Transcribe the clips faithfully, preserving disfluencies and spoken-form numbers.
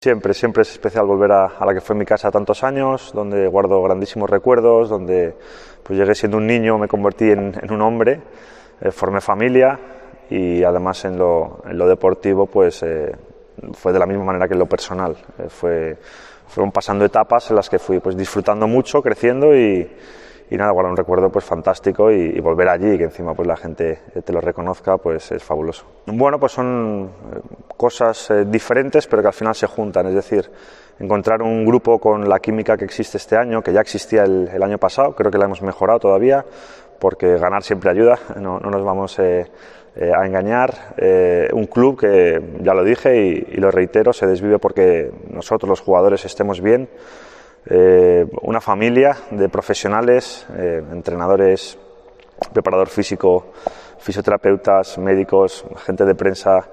Siempre, siempre es especial volver a, a la que fue mi casa tantos años, donde guardo grandísimos recuerdos, donde pues llegué siendo un niño, me convertí en, en un hombre, eh, formé familia y además en lo, en lo deportivo pues eh, fue de la misma manera que en lo personal. Eh, fue, fueron pasando etapas en las que fui pues disfrutando mucho, creciendo y, y nada, guardar un recuerdo pues fantástico y, y volver allí y que encima pues la gente te lo reconozca pues es fabuloso. Bueno, pues son cosas eh, diferentes pero que al final se juntan, es decir, encontrar un grupo con la química que existe este año, que ya existía el, el año pasado, creo que la hemos mejorado todavía porque ganar siempre ayuda, no, no nos vamos eh, eh, a engañar, eh, un club que ya lo dije y, y lo reitero, se desvive porque nosotros los jugadores estemos bien. Eh, una familia de profesionales, eh, entrenadores, preparador físico, fisioterapeutas, médicos, gente de prensa,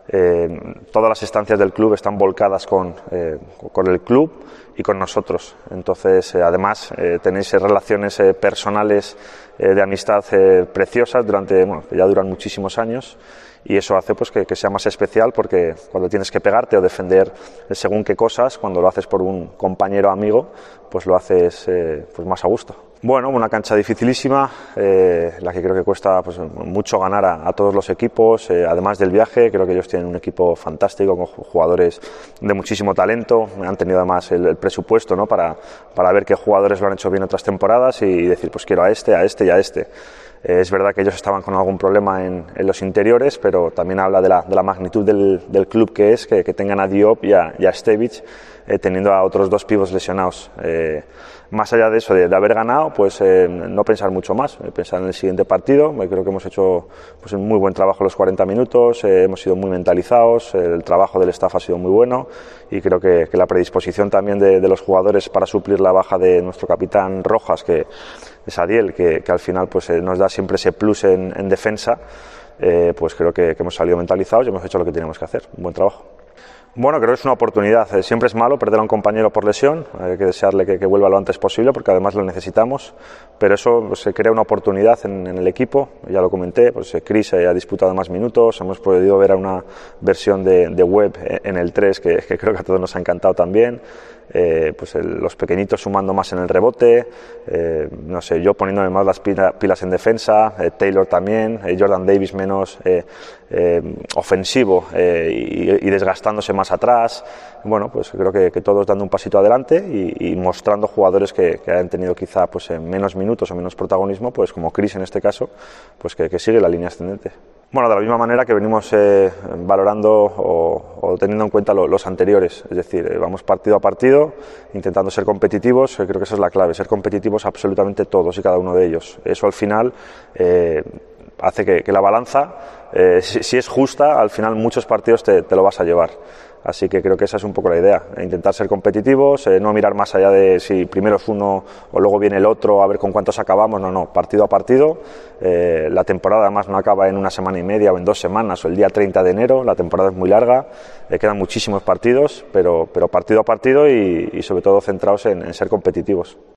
eh, todas las estancias del club están volcadas con, eh, con el club y con nosotros. Entonces, eh, además, eh, tenéis eh, relaciones eh, personales eh, de amistad eh, preciosas durante, bueno, que ya duran muchísimos años. Y eso hace pues, que, que sea más especial porque cuando tienes que pegarte o defender según qué cosas, cuando lo haces por un compañero amigo, pues lo haces eh, pues más a gusto. Bueno, una cancha dificilísima, eh, la que creo que cuesta pues, mucho ganar a, a todos los equipos, eh, además del viaje, creo que ellos tienen un equipo fantástico con jugadores de muchísimo talento, han tenido además el, el presupuesto, ¿no? para, para ver qué jugadores lo han hecho bien otras temporadas y, y decir pues quiero a este, a este y a este. Eh, es verdad que ellos estaban con algún problema en, en los interiores, pero también habla de la, de la magnitud del, del club que es, que, que tengan a Diop y a, y a Stevic, eh, teniendo a otros dos pibos lesionados. Eh, más allá de eso, de, de haber ganado, pues eh, no pensar mucho más, eh, pensar en el siguiente partido. Eh, creo que hemos hecho pues, un muy buen trabajo los cuarenta minutos, eh, hemos sido muy mentalizados, eh, el trabajo del staff ha sido muy bueno y creo que, que la predisposición también de, de los jugadores para suplir la baja de nuestro capitán Rojas, que es Adiel, que, que al final pues, eh, nos da siempre ese plus en, en defensa, eh, pues creo que, que hemos salido mentalizados y hemos hecho lo que teníamos que hacer. Un buen trabajo. Bueno, creo que es una oportunidad. Siempre es malo perder a un compañero por lesión, hay que desearle que, que vuelva lo antes posible porque además lo necesitamos, pero eso pues, se crea una oportunidad en, en el equipo, ya lo comenté, pues Chris ha disputado más minutos, hemos podido ver a una versión de, de web en el tres que, que creo que a todos nos ha encantado también. Eh, pues el, los pequeñitos sumando más en el rebote, eh, no sé, yo poniéndome más las pila, pilas en defensa, eh, Taylor también, eh, Jordan Davis menos eh, eh, ofensivo eh, y, y desgastándose más atrás. Bueno, pues creo que, que todos dando un pasito adelante y, y mostrando jugadores que, que han tenido quizá pues en menos minutos o menos protagonismo, pues como Chris en este caso, pues que, que sigue la línea ascendente. Bueno, de la misma manera que venimos eh, valorando o, o teniendo en cuenta lo, los anteriores, es decir, eh, vamos partido a partido, intentando ser competitivos, eh, creo que esa es la clave, ser competitivos absolutamente todos y cada uno de ellos. Eso al final eh, hace que, que la balanza, eh, si, si es justa, al final muchos partidos te, te lo vas a llevar. Así que creo que esa es un poco la idea, intentar ser competitivos, eh, no mirar más allá de si primero es uno o luego viene el otro, a ver con cuántos acabamos, no, no, partido a partido. Eh, la temporada además no acaba en una semana y media o en dos semanas o el día treinta de enero, la temporada es muy larga, eh, quedan muchísimos partidos, pero, pero partido a partido y, y sobre todo centrados en, en ser competitivos.